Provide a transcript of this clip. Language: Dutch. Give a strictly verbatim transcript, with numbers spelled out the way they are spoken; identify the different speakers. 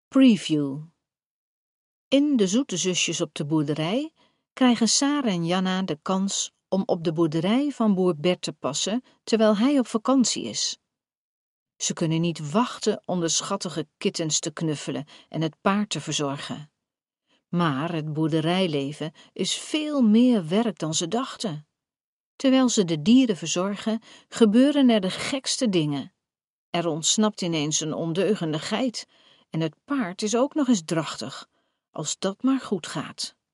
Speaker 1: Preview. In De Zoete Zusjes op de boerderij krijgen Sarah en Janna de kans om op de boerderij van boer Bert te passen terwijl hij op vakantie is. Ze kunnen niet wachten om de schattige kittens te knuffelen en het paard te verzorgen. Maar het boerderijleven is veel meer werk dan ze dachten. Terwijl ze de dieren verzorgen, gebeuren er de gekste dingen. Er ontsnapt ineens een ondeugende geit en het paard is ook nog eens drachtig, als dat maar goed gaat.